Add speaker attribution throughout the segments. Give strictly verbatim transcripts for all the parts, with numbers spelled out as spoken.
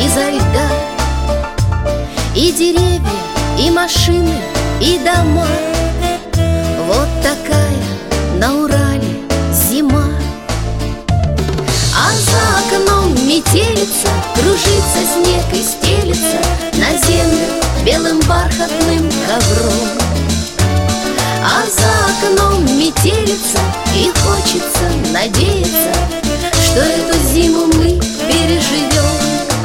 Speaker 1: изо льда. И деревья, и машины, и дома. Вот такая на Урале зима. А за окном метелица, кружится снег и стелится на землю белым бархатным ковром. А за окном метелица, и хочется надеяться, что эту зиму мы переживем.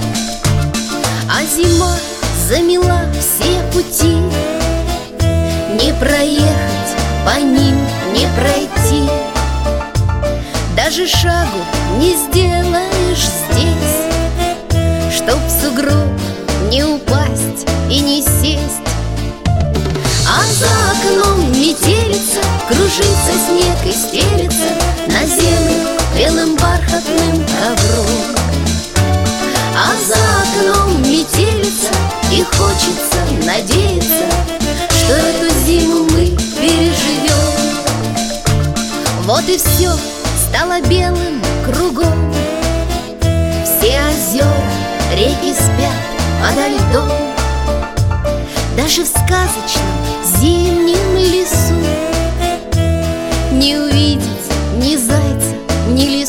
Speaker 1: А зима замела все пути, не проехать по ним, не пройти. Даже шагу не сделаешь здесь, чтоб в сугроб не упасть и не сесть. А за окном метелица, кружится снег и стелится на землю белым бархатным ковром. А за окном метелица, и хочется надеяться, что эту зиму мы переживем. Вот и все стало белым кругом. Все озера, реки спят подо льдом. Даже в сказочном зимнем лесу не увидеть ни зайца, ни лису.